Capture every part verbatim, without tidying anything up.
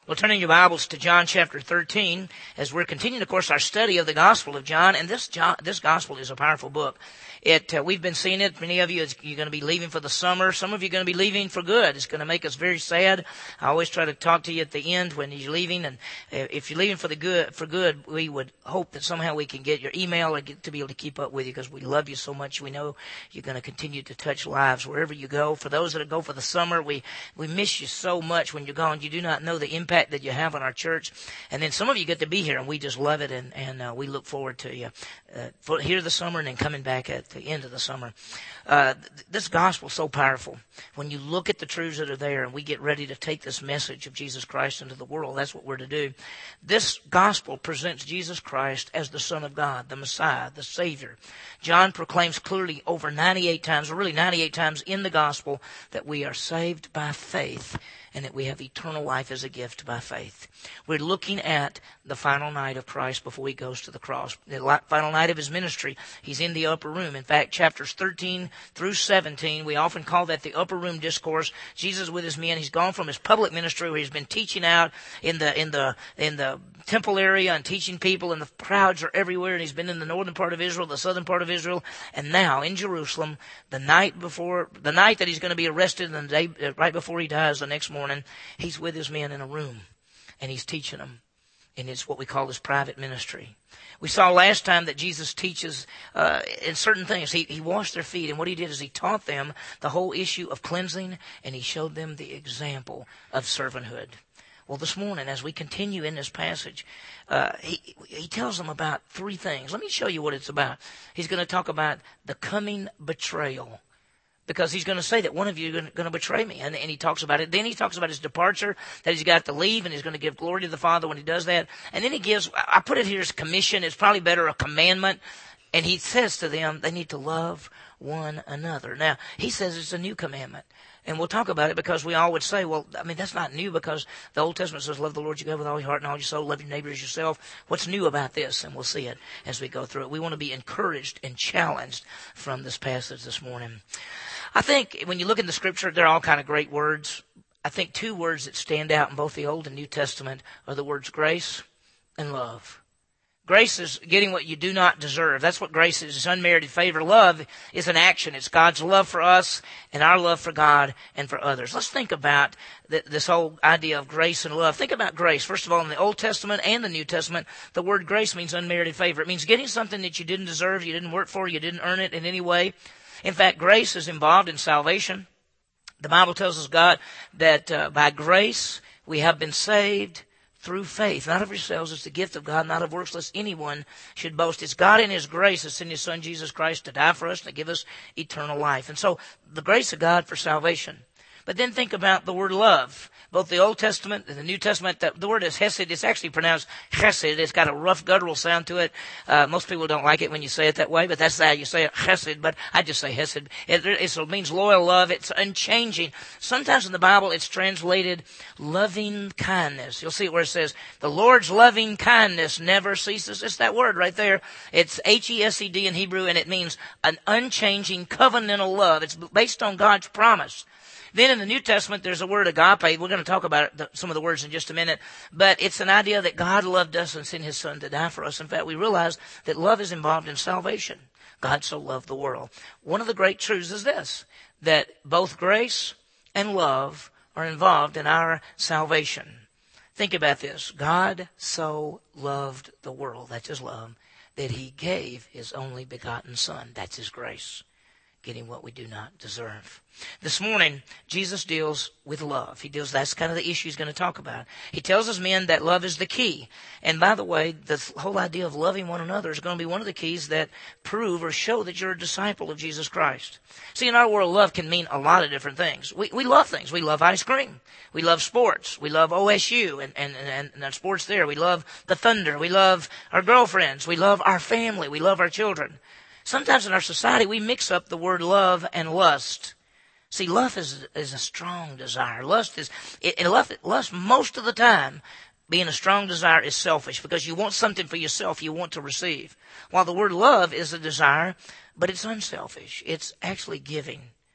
Well, turning your Bibles to John chapter thirteen, as we're continuing, of course, our study of the Gospel of John, and this John, this Gospel is a powerful book. It, uh, we've been seeing it. Many of you, it's, you're going to be leaving for the summer. Some of you are going to be leaving for good. It's going to make us very sad. I always try to talk to you at the end when you're leaving, and uh, if you're leaving for the good, for good, we would hope that somehow we can get your email or get to be able to keep up with you because we love you so much. We know you're going to continue to touch lives wherever you go. For those that go for the summer, we we miss you so much when you're gone. You do not know the impact that you have on our church. And then some of you get to be here, and we just love it, and, and uh, we look forward to you uh, for here the summer and then coming back at the end of the summer. Uh, th- this gospel is so powerful. When you look at the truths that are there and we get ready to take this message of Jesus Christ into the world, that's what we're to do. This gospel presents Jesus Christ as the Son of God, the Messiah, the Savior. John proclaims clearly over ninety-eight times, or really ninety-eight times in the gospel, that we are saved by faith and that we have eternal life as a gift by faith. We're looking at the final night of Christ before he goes to the cross. The final night of his ministry, he's in the upper room. In fact, chapters thirteen through seventeen, we often call that the upper room discourse. Jesus with his men, he's gone from his public ministry where he's been teaching out in the in the in the temple area and teaching people, and the crowds are everywhere, and he's been in the northern part of Israel, the southern part of Israel, and now in Jerusalem, the night before, the night that he's going to be arrested, and the day right before he dies, the next morning, he's with his men in a room, and he's teaching them. And it's what we call his private ministry. We saw last time that Jesus teaches uh, in certain things. He, he washed their feet, and what he did is he taught them the whole issue of cleansing, and he showed them the example of servanthood. Well, this morning, as we continue in this passage, uh, he, he tells them about three things. Let me show you what it's about. He's going to talk about the coming betrayal, because he's going to say that one of you is going to betray me. And, and he talks about it. Then he talks about his departure, that he's got to leave, and he's going to give glory to the Father when he does that. And then he gives, I put it here as commission. It's probably better a commandment. And he says to them, they need to love one another. Now, he says it's a new commandment. And we'll talk about it because we all would say, well, I mean, that's not new because the Old Testament says, love the Lord your God with all your heart and all your soul, love your neighbor as yourself. What's new about this? And we'll see it as we go through it. We want to be encouraged and challenged from this passage this morning. I think when you look in the Scripture, they're all kind of great words. I think two words that stand out in both the Old and New Testament are the words grace and love. Grace is getting what you do not deserve. That's what grace is. It's unmerited favor. Love is an action. It's God's love for us and our love for God and for others. Let's think about th- this whole idea of grace and love. Think about grace. First of all, in the Old Testament and the New Testament, the word grace means unmerited favor. It means getting something that you didn't deserve, you didn't work for, you didn't earn it in any way. In fact, grace is involved in salvation. The Bible tells us, God, that uh, by grace we have been saved through faith, not of yourselves. It's the gift of God, not of works, lest anyone should boast. It's God in his grace that sent his Son Jesus Christ to die for us, to give us eternal life. And so the grace of God for salvation. But then think about the word love. Both the Old Testament and the New Testament, the, the word is hesed. It's actually pronounced chesed. It's got a rough guttural sound to it. Uh, most people don't like it when you say it that way, but that's how you say it, chesed. But I just say hesed. It, it, it means loyal love. It's unchanging. Sometimes in the Bible it's translated loving kindness. You'll see it where it says, the Lord's loving kindness never ceases. It's that word right there. It's H E S E D in Hebrew, and it means an unchanging covenantal love. It's based on God's promise. Then in the New Testament, there's a word agape. We're going to talk about it, some of the words in just a minute. But it's an idea that God loved us and sent his Son to die for us. In fact, we realize that love is involved in salvation. God so loved the world. One of the great truths is this, that both grace and love are involved in our salvation. Think about this. God so loved the world, that's his love, that he gave his only begotten Son. That's his grace, getting what we do not deserve. This morning, Jesus deals with love. He deals, that's kind of the issue he's going to talk about. He tells his men that love is the key. And by the way, the whole idea of loving one another is going to be one of the keys that prove or show that you're a disciple of Jesus Christ. See, in our world, love can mean a lot of different things. We, we love things. We love ice cream. We love sports. We love O S U and, and, and, and sports there. We love the Thunder. We love our girlfriends. We love our family. We love our children. Sometimes in our society, we mix up the word love and lust. See, love is is a strong desire. Lust is, it, and lust, lust most of the time, being a strong desire, is selfish because you want something for yourself you want to receive. While the word love is a desire, but it's unselfish. It's actually giving.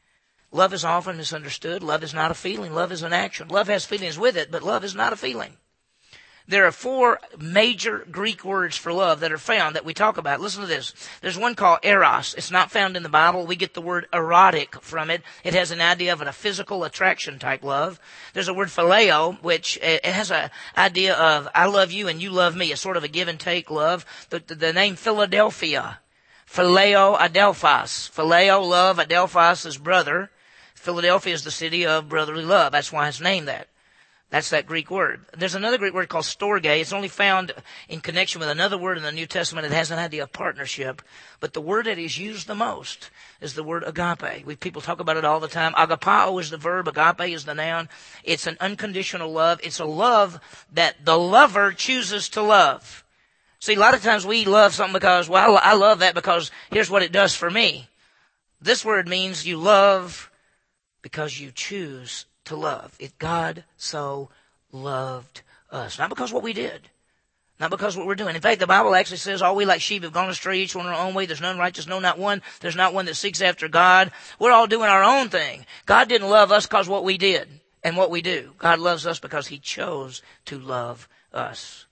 Love is often misunderstood. Love is not a feeling. Love is an action. Love has feelings with it, but love is not a feeling. There are four major Greek words for love that are found that we talk about. Listen to this. There's one called eros. It's not found in the Bible. We get the word erotic from it. It has an idea of a physical attraction type love. There's a word phileo, which it has an idea of I love you and you love me. It's sort of a give and take love. The, the, the name Philadelphia. Phileo Adelphos. Phileo, love. Adelphos is brother. Philadelphia is the city of brotherly love. That's why it's named that. That's that Greek word. There's another Greek word called storge. It's only found in connection with another word in the New Testament. It has an idea of partnership. But the word that is used the most is the word agape. We, people talk about it all the time. Agapao is the verb. Agape is the noun. It's an unconditional love. It's a love that the lover chooses to love. See, a lot of times we love something because, well, I love that because here's what it does for me. This word means you love because you choose to love. If God so loved us. Not because what we did. Not because what we're doing. In fact, the Bible actually says, all we like sheep have gone astray, each one our own way. There's none righteous, no, not one. There's not one that seeks after God. We're all doing our own thing. God didn't love us because what we did and what we do. God loves us because He chose to love us.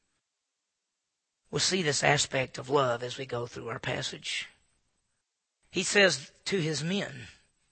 We'll see this aspect of love as we go through our passage. He says to His men,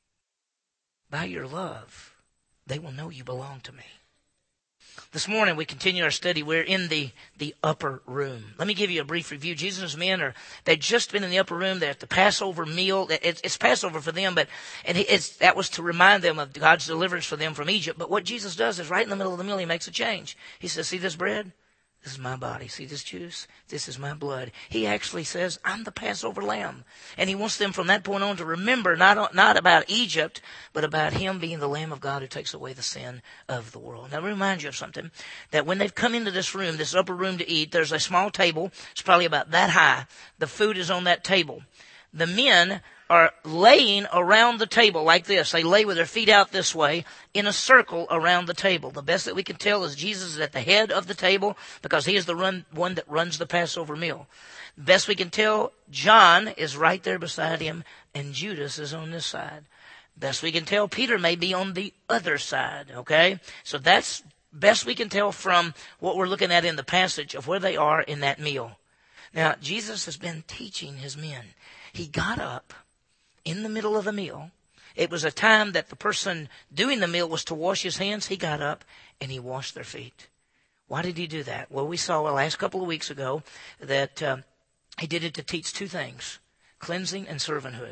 by your love, they will know you belong to me. This morning we continue our study. We're in the, the upper room. Let me give you a brief review. Jesus' men are, they've just been in the upper room. They're at the Passover meal. It's, it's Passover for them, but and it's, that was to remind them of God's deliverance for them from Egypt. But what Jesus does is right in the middle of the meal, He makes a change. He says, see this bread? This is my body. See this juice? This is my blood. He actually says, I'm the Passover lamb. And He wants them from that point on to remember not, not about Egypt, but about Him being the Lamb of God who takes away the sin of the world. Now, let me remind you of something, that when they've come into this room, this upper room to eat, there's a small table. It's probably about that high. The food is on that table. The men are laying around the table like this. They lay with their feet out this way in a circle around the table. The best that we can tell is Jesus is at the head of the table because He is the run, one that runs the Passover meal. Best we can tell, John is right there beside Him and Judas is on this side. Best we can tell, Peter may be on the other side, okay? So that's best we can tell from what we're looking at in the passage of where they are in that meal. Now, Jesus has been teaching His men. He got up in the middle of the meal. It was a time that the person doing the meal was to wash his hands. He got up and He washed their feet. Why did He do that? Well, we saw the last couple of weeks ago that uh, He did it to teach two things, cleansing and servanthood.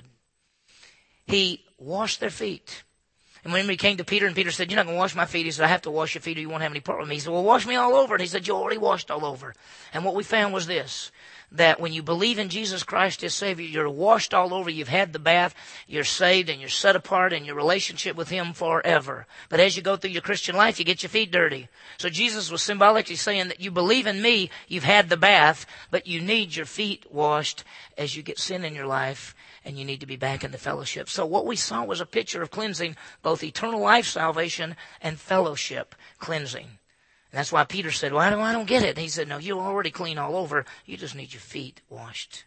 He washed their feet. And when He came to Peter, and Peter said, you're not going to wash my feet. He said, I have to wash your feet or you won't have any part with me. He said, well, wash me all over. And He said, you already washed all over. And what we found was this, that when you believe in Jesus Christ as Savior, you're washed all over. You've had the bath. You're saved and you're set apart in your relationship with Him forever. But as you go through your Christian life, you get your feet dirty. So Jesus was symbolically saying that you believe in me, you've had the bath, but you need your feet washed as you get sin in your life. And you need to be back in the fellowship. So what we saw was a picture of cleansing, both eternal life salvation and fellowship cleansing. And that's why Peter said, well, I don't, I don't get it. And He said, no, you're already clean all over. You just need your feet washed.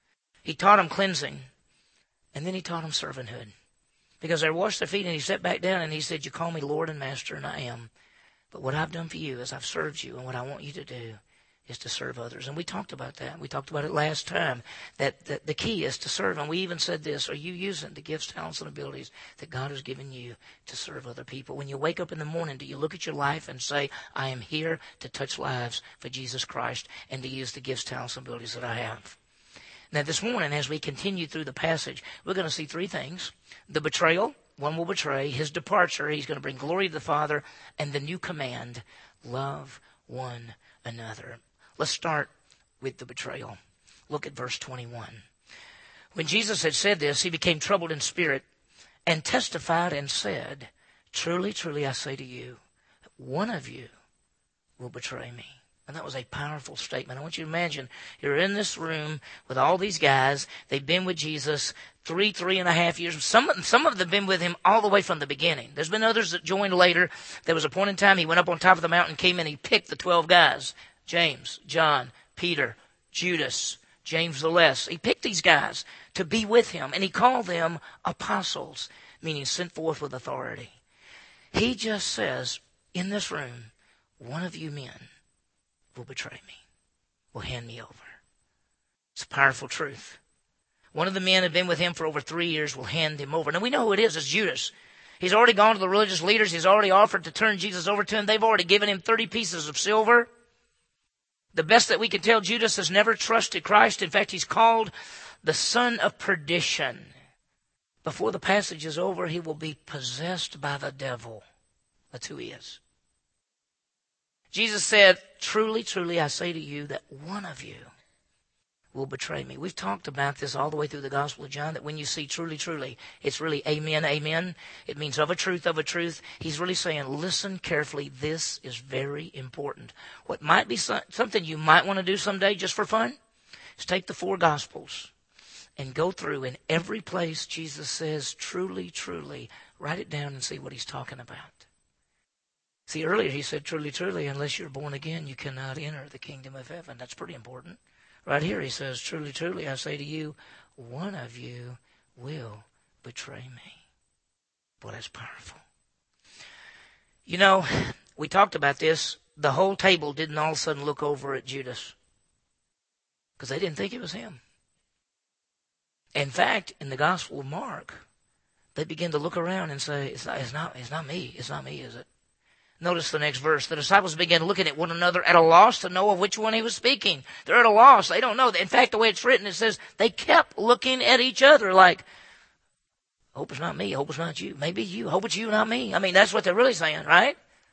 He taught them cleansing. And then He taught them servanthood. Because they washed their feet and He sat back down and He said, you call me Lord and Master, and I am. But what I've done for you is I've served you. And what I want you to do is to serve others. And we talked about that. We talked about it last time, that, that the key is to serve. And we even said this, are you using the gifts, talents, and abilities that God has given you to serve other people? When you wake up in the morning, do you look at your life and say, I am here to touch lives for Jesus Christ and to use the gifts, talents, and abilities that I have? Now this morning, as we continue through the passage, we're going to see three things. The betrayal, one will betray. His departure, He's going to bring glory to the Father. And the new command, love one another. Let's start with the betrayal. Look at verse twenty-one. When Jesus had said this, He became troubled in spirit and testified and said, truly, truly, I say to you, one of you will betray me. And that was a powerful statement. I want you to imagine you're in this room with all these guys. They've been with Jesus three, three and a half years. Some, some of them have been with Him all the way from the beginning. There's been others that joined later. There was a point in time He went up on top of the mountain, came in, He picked the twelve guys. James, John, Peter, Judas, James the Less. He picked these guys to be with Him, and He called them apostles, meaning sent forth with authority. He just says, in this room, one of you men will betray me, will hand me over. It's a powerful truth. One of the men who had been with him for over three years will hand him over. Now we know who it is. It's Judas. He's already gone to the religious leaders. He's already offered to turn Jesus over to him. They've already given him thirty pieces of silver. The best that we can tell, Judas has never trusted Christ. In fact, he's called the son of perdition. Before the passage is over, he will be possessed by the devil. That's who he is. Jesus said, truly, truly, I say to you that one of you will betray me. We've talked about this all the way through the Gospel of John, that when you see truly, truly, it's really amen, amen. It means of a truth, of a truth. He's really saying, listen carefully. This is very important. What might be something you might want to do someday just for fun is take the four Gospels and go through in every place Jesus says, truly, truly, write it down and see what he's talking about. See, earlier he said, truly, truly, unless you're born again, you cannot enter the kingdom of heaven. That's pretty important. Right here he says, truly, truly, I say to you, one of you will betray me. Boy, that's powerful. You know, we talked about this. The whole table didn't all of a sudden look over at Judas because they didn't think it was him. In fact, in the Gospel of Mark, they begin to look around and say, it's not, it's not, it's not me. It's not me, is it? Notice the next verse. The disciples began looking at one another at a loss to know of which one he was speaking. They're at a loss. They don't know. In fact, the way it's written, it says they kept looking at each other like, I hope it's not me. I hope it's not you. Maybe you. I hope it's you, not me. I mean, that's what they're really saying, right?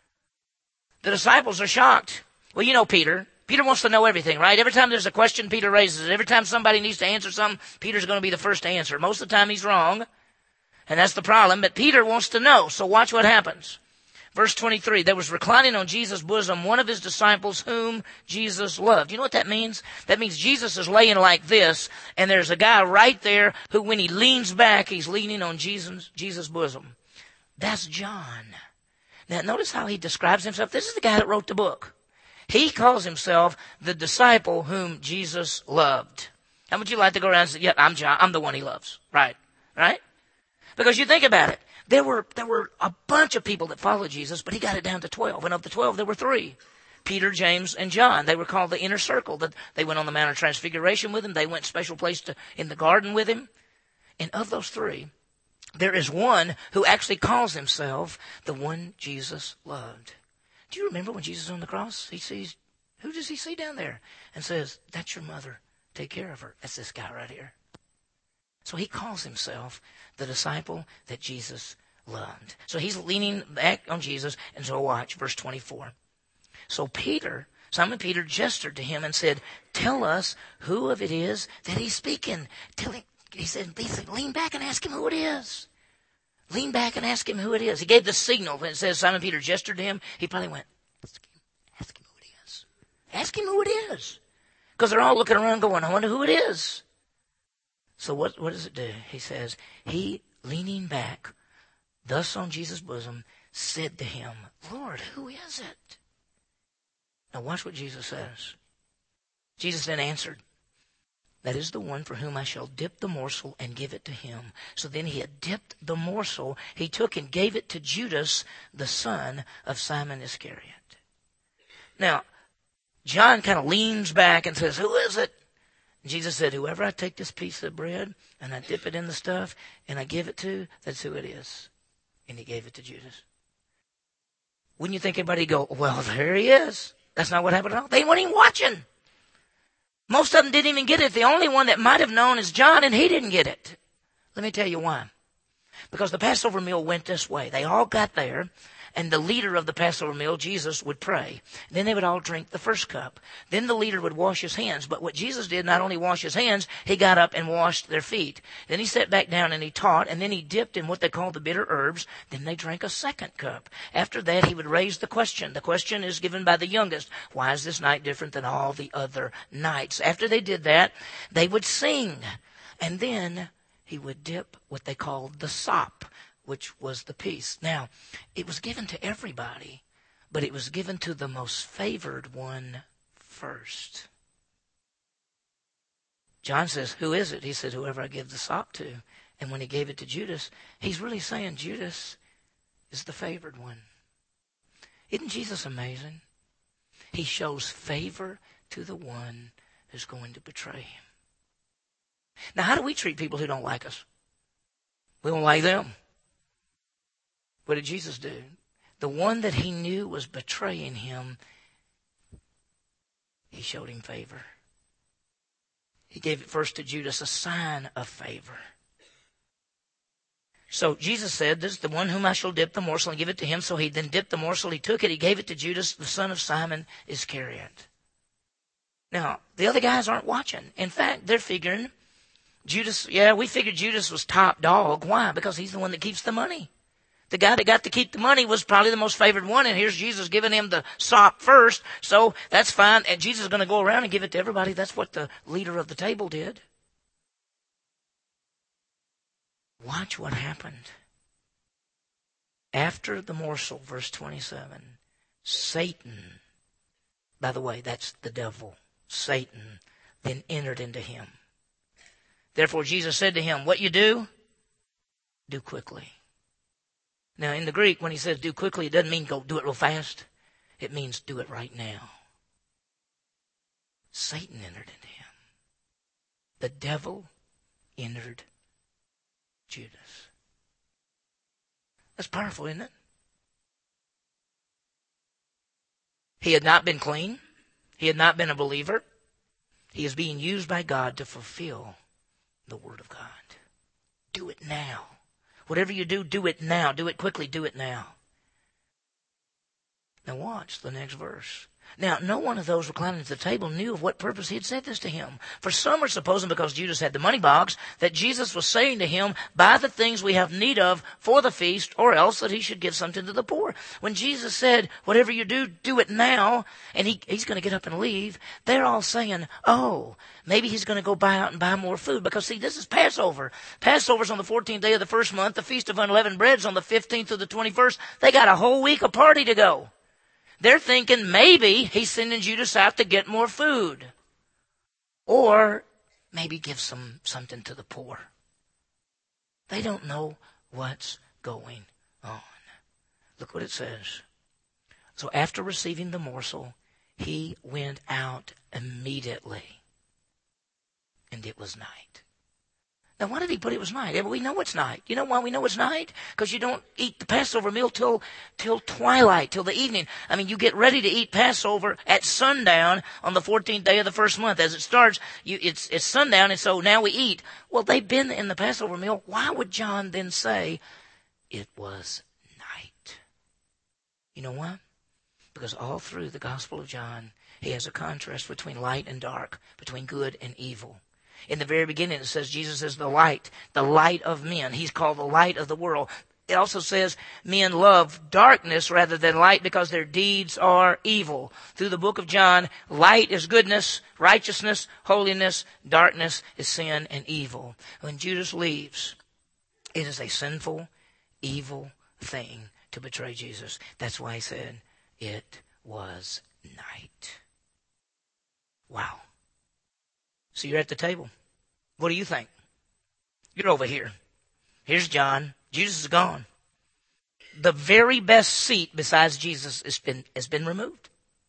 The disciples are shocked. Well, you know Peter. Peter wants to know everything, right? Every time there's a question, Peter raises it. Every time somebody needs to answer something, Peter's going to be the first to answer. Most of the time he's wrong, and that's the problem. But Peter wants to know, so watch what happens. Verse twenty-three, there was reclining on Jesus' bosom one of his disciples whom Jesus loved. You know what that means? That means Jesus is laying like this, and there's a guy right there who, when he leans back, he's leaning on Jesus' Jesus' bosom. That's John. Now, notice how he describes himself. This is the guy that wrote the book. He calls himself the disciple whom Jesus loved. How would you like to go around and say, yeah, I'm John. I'm the one he loves. Right? Right? Because you think about it. There were, there were a bunch of people that followed Jesus, but he got it down to twelve. And of the twelve, there were three. Peter, James, and John. They were called the inner circle. That they went on the Mount of Transfiguration with him. They went special place to, in the garden with him. And of those three, there is one who actually calls himself the one Jesus loved. Do you remember when Jesus was on the cross? He sees, who does he see down there? And says, that's your mother. Take care of her. That's this guy right here. So he calls himself the disciple that Jesus loved. So he's leaning back on Jesus. And so watch, verse twenty-four. So Peter, Simon Peter gestured to him and said, tell us who of it is that he's speaking. Tell him, he said, basically, lean back and ask him who it is. Lean back and ask him who it is. He gave the signal. When it says Simon Peter gestured to him, he probably went, ask him, ask him who it is. Ask him who it is. Because they're all looking around going, I wonder who it is. So what, what does it do? He says, he, leaning back, thus on Jesus' bosom, said to him, Lord, who is it? Now watch what Jesus says. Jesus then answered, that is the one for whom I shall dip the morsel and give it to him. So then he had dipped the morsel. He took and gave it to Judas, the son of Simon Iscariot. Now, John kind of leans back and says, who is it? Jesus said, whoever I take this piece of bread and I dip it in the stuff and I give it to, that's who it is. And he gave it to Judas. Wouldn't you think everybody go, well, there he is. That's not what happened at all. They weren't even watching. Most of them didn't even get it. The only one that might have known is John, and he didn't get it. Let me tell you why. Because the Passover meal went this way. They all got there, and the leader of the Passover meal, Jesus, would pray. Then they would all drink the first cup. Then the leader would wash his hands. But what Jesus did, not only wash his hands, he got up and washed their feet. Then he sat back down and he taught, and then he dipped in what they called the bitter herbs. Then they drank a second cup. After that, he would raise the question. The question is given by the youngest. Why is this night different than all the other nights? After they did that, they would sing. And then he would dip what they called the sop, which was the piece. Now, it was given to everybody, but it was given to the most favored one first. John says, who is it? He said, whoever I give the sop to. And when he gave it to Judas, he's really saying Judas is the favored one. Isn't Jesus amazing? He shows favor to the one who's going to betray him. Now, how do we treat people who don't like us? We don't like them. What did Jesus do? The one that he knew was betraying him, he showed him favor. He gave it first to Judas, a sign of favor. So Jesus said, this is the one whom I shall dip the morsel and give it to him. So he then dipped the morsel. He took it. He gave it to Judas, the son of Simon Iscariot. Now, the other guys aren't watching. In fact, they're figuring Judas, yeah, we figured Judas was top dog. Why? Because he's the one that keeps the money. The guy that got to keep the money was probably the most favored one. And here's Jesus giving him the sop first. So that's fine. And Jesus is going to go around and give it to everybody. That's what the leader of the table did. Watch what happened. After the morsel, verse twenty-seven, Satan, by the way, that's the devil, Satan, then entered into him. Therefore Jesus said to him, what you do, do quickly. Now in the Greek, when he says do quickly, it doesn't mean go do it real fast. It means do it right now. Satan entered into him. The devil entered Judas. That's powerful, isn't it? He had not been clean. He had not been a believer. He is being used by God to fulfill the Word of God. Do it now. Whatever you do, do it now. Do it quickly. Do it now. Now watch the next verse. Now, no one of those reclining at the table knew of what purpose he had said this to him. For some are supposing, because Judas had the money box, that Jesus was saying to him, buy the things we have need of for the feast, or else that he should give something to the poor. When Jesus said, whatever you do, do it now, and he, he's going to get up and leave, they're all saying, oh, maybe he's going to go buy out and buy more food. Because, see, this is Passover. Passover's on the fourteenth day of the first month. The Feast of Unleavened Bread's on the fifteenth to the twenty-first. They got a whole week of party to go. They're thinking maybe he's sending Judas out to get more food. Or maybe give some something to the poor. They don't know what's going on. Look what it says. So after receiving the morsel, he went out immediately. And it was night. Now, why did he put it was night? Yeah, but we know it's night. You know why we know it's night? Because you don't eat the Passover meal till till twilight, till the evening. I mean, you get ready to eat Passover at sundown on the fourteenth day of the first month. As it starts, you, it's it's sundown, and so now we eat. Well, they've been in the Passover meal. Why would John then say it was night? You know why? Because all through the Gospel of John, he has a contrast between light and dark, between good and evil. In the very beginning, it says Jesus is the light, the light of men. He's called the light of the world. It also says men love darkness rather than light because their deeds are evil. Through the book of John, light is goodness, righteousness, holiness. Darkness is sin and evil. When Judas leaves, it is a sinful, evil thing to betray Jesus. That's why he said it was night. Wow. So you're at the table. What do you think? You're over here. Here's John. Jesus is gone. The very best seat besides Jesus has been, has been removed.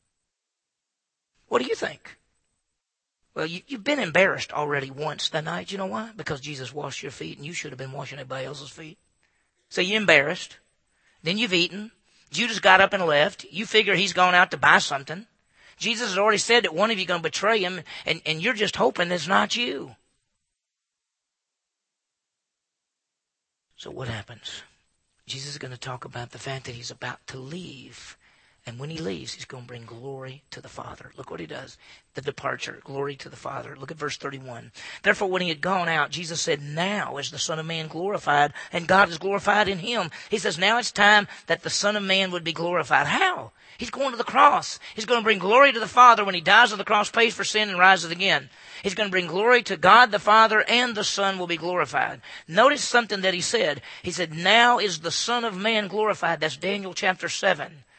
What do you think? Well, you, you've been embarrassed already once that night. You know why? Because Jesus washed your feet and you should have been washing everybody else's feet. So you're embarrassed. Then you've eaten. Judas got up and left. You figure he's gone out to buy something. Jesus has already said that one of you is going to betray him, and, and you're just hoping it's not you. So what happens? Jesus is going to talk about the fact that he's about to leave. And when he leaves, he's going to bring glory to the Father. Look what he does. The departure, glory to the Father. Look at verse thirty-one. Therefore, when he had gone out, Jesus said, now is the Son of Man glorified, and God is glorified in him. He says, now it's time that the Son of Man would be glorified. How? He's going to the cross. He's going to bring glory to the Father when he dies on the cross, pays for sin, and rises again. He's going to bring glory to God the Father, and the Son will be glorified. Notice something that he said. He said, now is the Son of Man glorified. That's Daniel chapter seven.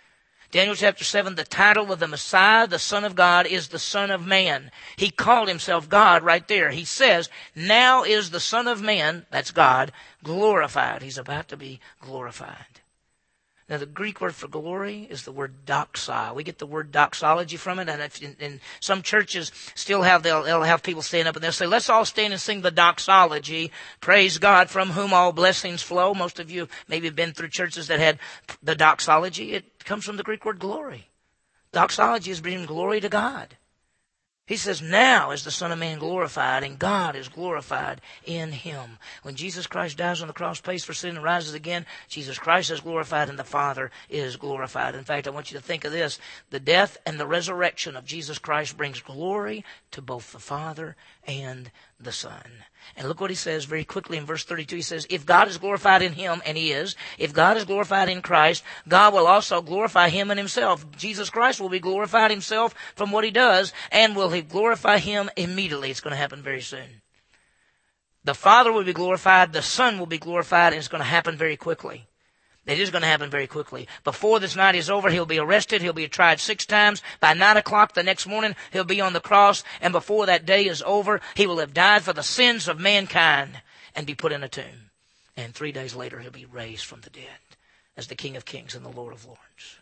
Daniel chapter seven, the title of the Messiah, the Son of God, is the Son of Man. He called himself God right there. He says, now is the Son of Man, that's God, glorified. He's about to be glorified. Now, the Greek word for glory is the word doxa. We get the word doxology from it, and if in, in some churches still have, they'll, they'll have people stand up and they'll say, let's all stand and sing the doxology. Praise God, from whom all blessings flow. Most of you maybe have been through churches that had the doxology. It comes from the Greek word glory. Doxology is bringing glory to God. He says, now is the Son of Man glorified, and God is glorified in him. When Jesus Christ dies on the cross, pays for sin, and rises again, Jesus Christ is glorified, and the Father is glorified. In fact, I want you to think of this. The death and the resurrection of Jesus Christ brings glory to both the Father and the Son. And look what he says very quickly in verse thirty-two. He says, if God is glorified in him, and he is, if God is glorified in Christ, God will also glorify him in himself. Jesus Christ will be glorified himself from what he does, and will he glorify him immediately. It's going to happen very soon. The Father will be glorified, the Son will be glorified, and it's going to happen very quickly. It is going to happen very quickly. Before this night is over, he'll be arrested. He'll be tried six times. By nine o'clock the next morning, he'll be on the cross. And before that day is over, he will have died for the sins of mankind and be put in a tomb. And three days later, he'll be raised from the dead as the King of Kings and the Lord of Lords.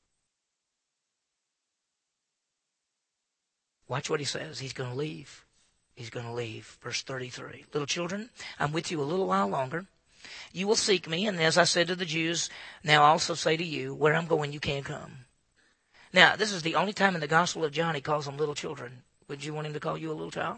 Watch what he says. He's going to leave. He's going to leave. Verse thirty-three. Little children, I'm with you a little while longer. You will seek me, and as I said to the Jews, now I also say to you, where I'm going, you can't come. Now, this is the only time in the Gospel of John he calls them little children. Would you want him to call you a little child?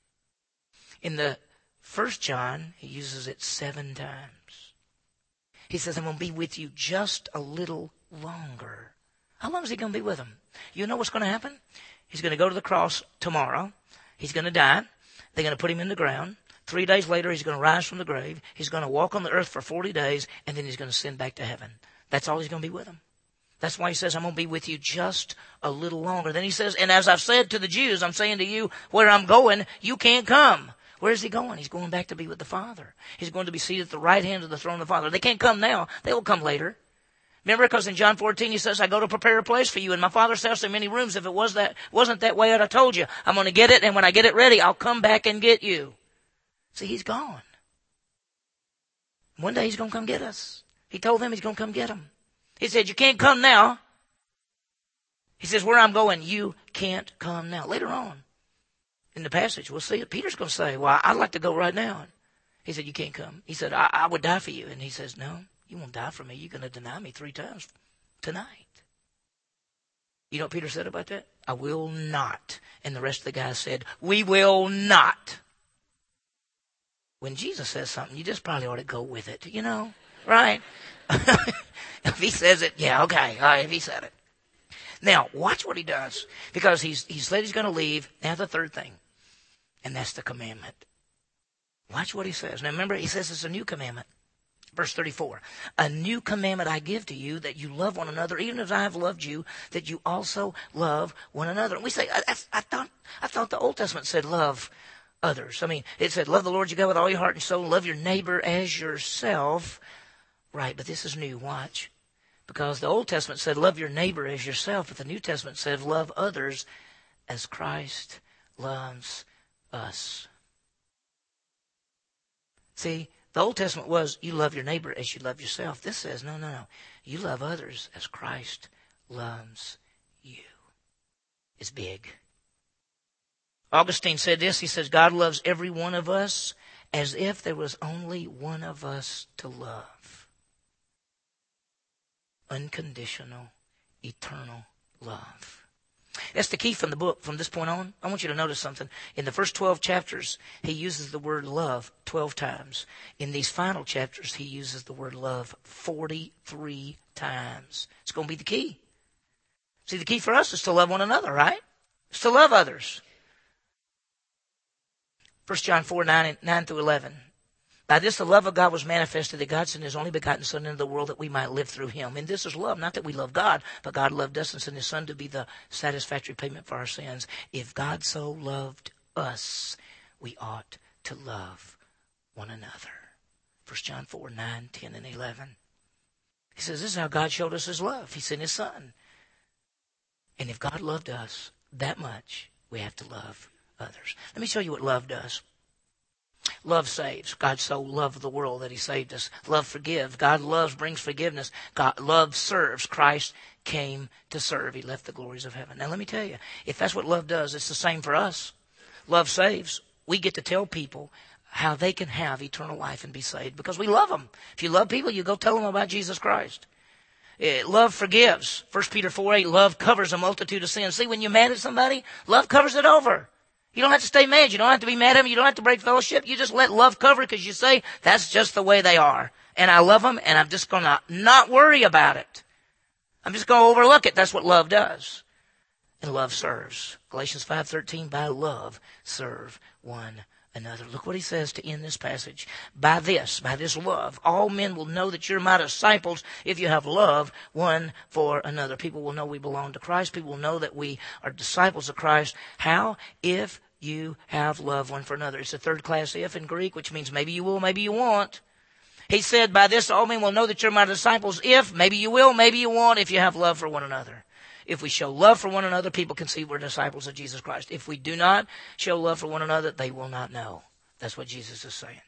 In the First John, he uses it seven times. He says, I'm going to be with you just a little longer. How long is he going to be with them? You know what's going to happen? He's going to go to the cross tomorrow. He's going to die. They're going to put him in the ground. Three days later, he's going to rise from the grave. He's going to walk on the earth for forty days, and then he's going to send back to heaven. That's all he's going to be with them. That's why he says, I'm going to be with you just a little longer. Then he says, and as I've said to the Jews, I'm saying to you, where I'm going, you can't come. Where is he going? He's going back to be with the Father. He's going to be seated at the right hand of the throne of the Father. They can't come now. They will come later. Remember, because in John fourteen, he says, I go to prepare a place for you. In my Father's house there are many rooms. If it was that, wasn't that way, I'd have told you. I'm going to get it, and when I get it ready, I'll come back and get you. See, he's gone. One day he's going to come get us. He told them he's going to come get them. He said, you can't come now. He says, where I'm going, you can't come now. Later on in the passage, we'll see it. Peter's going to say, well, I'd like to go right now. He said, you can't come. He said, I, I would die for you. And he says, no, you won't die for me. You're going to deny me three times tonight. You know what Peter said about that? I will not. And the rest of the guys said, we will not. When Jesus says something, you just probably ought to go with it, you know, right? If he says it, yeah, okay, all right, if he said it. Now, watch what he does, because he's he said he's going to leave. Now the third thing, and that's the commandment. Watch what he says. Now remember, he says it's a new commandment. Verse thirty-four, a new commandment I give to you, that you love one another, even as I have loved you, that you also love one another. And we say, I, I, I thought I thought the Old Testament said love others. I mean, it said, love the Lord your God with all your heart and soul, love your neighbor as yourself. Right, but this is new. Watch. Because the Old Testament said, love your neighbor as yourself, but the New Testament said, love others as Christ loves us. See, the Old Testament was, you love your neighbor as you love yourself. This says, no, no, no. You love others as Christ loves you. It's big. Augustine said this. He says, God loves every one of us as if there was only one of us to love. Unconditional, eternal love. That's the key from the book. From this point on, I want you to notice something. In the first twelve chapters, he uses the word love twelve times. In these final chapters, he uses the word love forty-three times. It's going to be the key. See, the key for us is to love one another, right? It's to love others. First John four, nine, nine through eleven. By this the love of God was manifested, that God sent his only begotten Son into the world that we might live through him. And this is love, not that we love God, but God loved us and sent his Son to be the satisfactory payment for our sins. If God so loved us, we ought to love one another. First John four, nine, ten, and eleven. He says, this is how God showed us his love. He sent his Son And if God loved us that much, we have to love others. Let me show you what love does. Love saves. God so loved the world that he saved us. Love forgives. God loves, brings forgiveness. God love serves. Christ came to serve. He left the glories of heaven. Now let me tell you, if that's what love does, it's the same for us. Love saves. We get to tell people how they can have eternal life and be saved because we love them. If you love people, you go tell them about Jesus Christ. Uh, love forgives. First Peter four eight, love covers a multitude of sins. See, when you're mad at somebody, love covers it over. You don't have to stay mad. You don't have to be mad at them. You don't have to break fellowship. You just let love cover it because you say, that's just the way they are. And I love them, and I'm just going to not worry about it. I'm just going to overlook it. That's what love does. And love serves. Galatians five thirteen, by love, serve one another. Look what he says to end this passage. By this, by this love, all men will know that you're my disciples if you have love one for another. People will know we belong to Christ. People will know that we are disciples of Christ. How? If you have love one for another. It's a third class if in Greek, which means maybe you will, maybe you won't. He said, by this all men will know that you're my disciples if, maybe you will, maybe you won't, if you have love for one another. If we show love for one another, people can see we're disciples of Jesus Christ. If we do not show love for one another, they will not know. That's what Jesus is saying.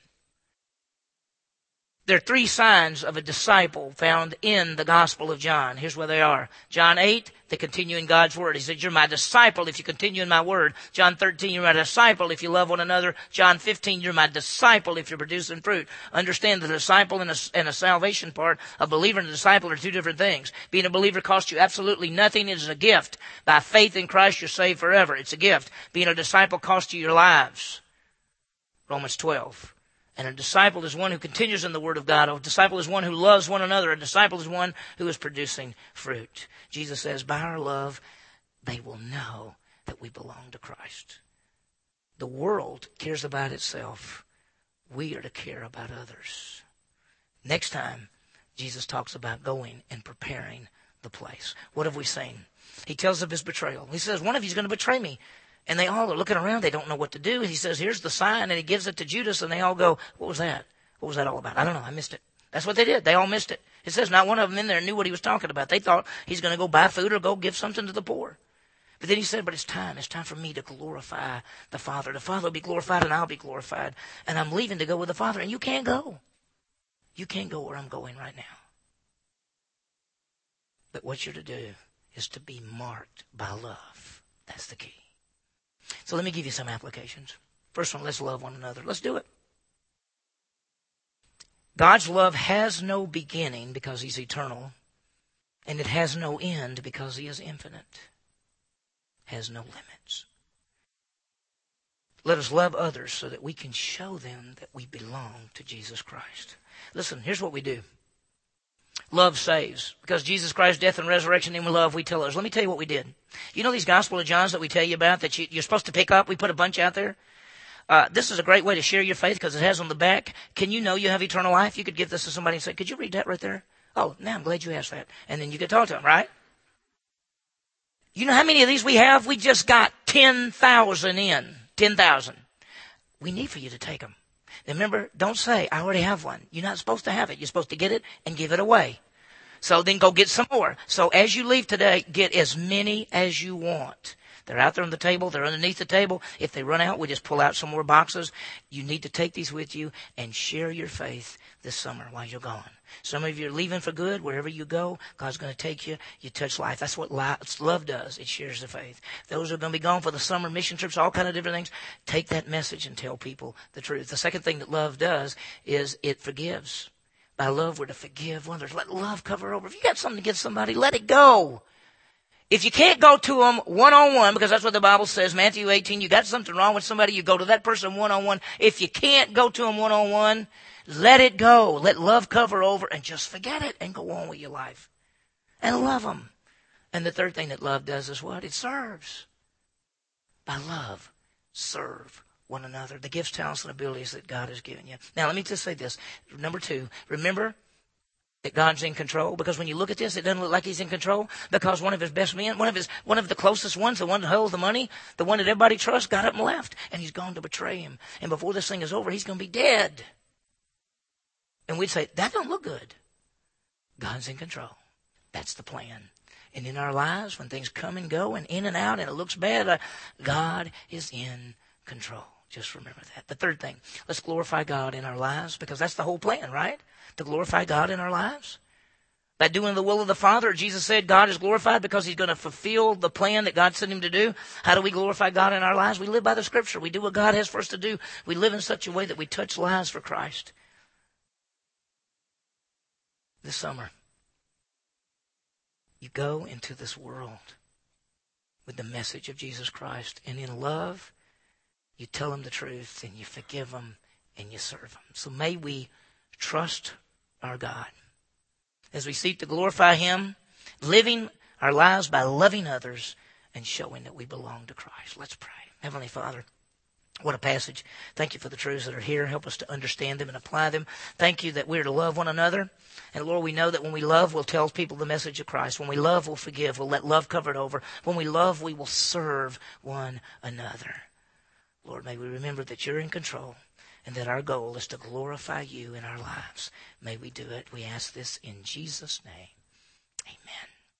There are three signs of a disciple found in the Gospel of John. Here's where they are. John eight, they continue in God's Word. He said, you're my disciple if you continue in my Word. John thirteen, you're my disciple if you love one another. John fifteen, you're my disciple if you're producing fruit. Understand the disciple and a, and a salvation part. A believer and a disciple are two different things. Being a believer costs you absolutely nothing. It is a gift. By faith in Christ, you're saved forever. It's a gift. Being a disciple costs you your lives. Romans twelve. And a disciple is one who continues in the Word of God. A disciple is one who loves one another. A disciple is one who is producing fruit. Jesus says, by our love, they will know that we belong to Christ. The world cares about itself. We are to care about others. Next time, Jesus talks about going and preparing the place. What have we seen? He tells of his betrayal. He says, one of you is going to betray me. And they all are looking around. They don't know what to do. He says, here's the sign. And he gives it to Judas. And they all go, what was that? What was that all about? I don't know. I missed it. That's what they did. They all missed it. It says not one of them in there knew what he was talking about. They thought he's going to go buy food or go give something to the poor. But then he said, but it's time. It's time for me to glorify the Father. The Father will be glorified and I'll be glorified. And I'm leaving to go with the Father. And you can't go. You can't go where I'm going right now. But what you're to do is to be marked by love. That's the key. So let me give you some applications. First one, let's love one another. Let's do it. God's love has no beginning because he's eternal, and it has no end because he is infinite. Has no limits. Let us love others so that we can show them that we belong to Jesus Christ. Listen, here's what we do. Love saves. Because Jesus Christ's death and resurrection in love, we tell others. Let me tell you what we did. You know these Gospel of Johns that we tell you about that you, you're supposed to pick up? We put a bunch out there. Uh, this is a great way to share your faith because it has on the back, can you know you have eternal life? You could give this to somebody and say, could you read that right there? Oh, now I'm glad you asked that. And then you could talk to them, right? You know how many of these we have? We just got ten thousand in. ten thousand. We need for you to take them. Remember, don't say, I already have one. You're not supposed to have it. You're supposed to get it and give it away. So then go get some more. So as you leave today, get as many as you want. They're out there on the table. They're underneath the table. If they run out, we just pull out some more boxes. You need to take these with you and share your faith this summer while you're gone. Some of you are leaving for good. Wherever you go, God's going to take you. You touch life. That's what love does. It shares the faith. Those who are going to be gone for the summer mission trips, all kind of different things, take that message and tell people the truth. The second thing that love does is it forgives. By love, we're to forgive others. Let love cover over. If you got something against somebody, let it go. If you can't go to them one-on-one, because that's what the Bible says, Matthew eighteen, you got something wrong with somebody, you go to that person one-on-one. If you can't go to them one-on-one, let it go. Let love cover over and just forget it and go on with your life. And love them. And the third thing that love does is what? It serves. By love, serve one another. The gifts, talents, and abilities that God has given you. Now, let me just say this. Number two, remember that God's in control, because when you look at this, it doesn't look like he's in control, because one of his best men, one of his, one of the closest ones, the one that holds the money, the one that everybody trusts, got up and left, and he's gone to betray him. And before this thing is over, he's going to be dead. And we'd say, that don't look good. God's in control. That's the plan. And in our lives, when things come and go and in and out and it looks bad, uh, God is in control. Just remember that. The third thing, let's glorify God in our lives, because that's the whole plan, right? To glorify God in our lives. By doing the will of the Father, Jesus said God is glorified because he's going to fulfill the plan that God sent him to do. How do we glorify God in our lives? We live by the Scripture. We do what God has for us to do. We live in such a way that we touch lives for Christ. This summer, you go into this world with the message of Jesus Christ, and in love, you tell them the truth, and you forgive them, and you serve them. So may we trust our God as we seek to glorify him, living our lives by loving others and showing that we belong to Christ. Let's pray. Heavenly Father, what a passage. Thank you for the truths that are here. Help us to understand them and apply them. Thank you that we're to love one another. And Lord, we know that when we love, we'll tell people the message of Christ. When we love, we'll forgive. We'll let love cover it over. When we love, we will serve one another. Lord, may we remember that you're in control and that our goal is to glorify you in our lives. May we do it. We ask this in Jesus' name. Amen.